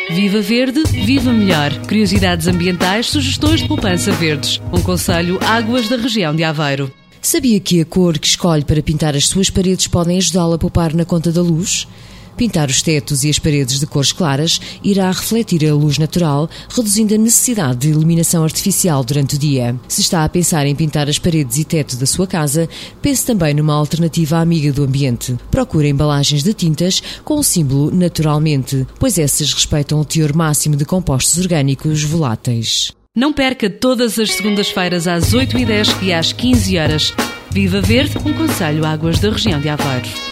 Viva Verde, viva melhor. Curiosidades ambientais, sugestões de poupança verdes. Um conselho Águas da região de Aveiro. Sabia que a cor que escolhe para pintar as suas paredes podem ajudá-la a poupar na conta da luz? Pintar os tetos e as paredes de cores claras irá refletir a luz natural, reduzindo a necessidade de iluminação artificial durante o dia. Se está a pensar em pintar as paredes e teto da sua casa, pense também numa alternativa amiga do ambiente. Procure embalagens de tintas com o símbolo Naturalmente, pois essas respeitam o teor máximo de compostos orgânicos voláteis. Não perca todas as segundas-feiras às 8h10 e às 15h. Viva Verde, um conselho Águas da região de Aveiro.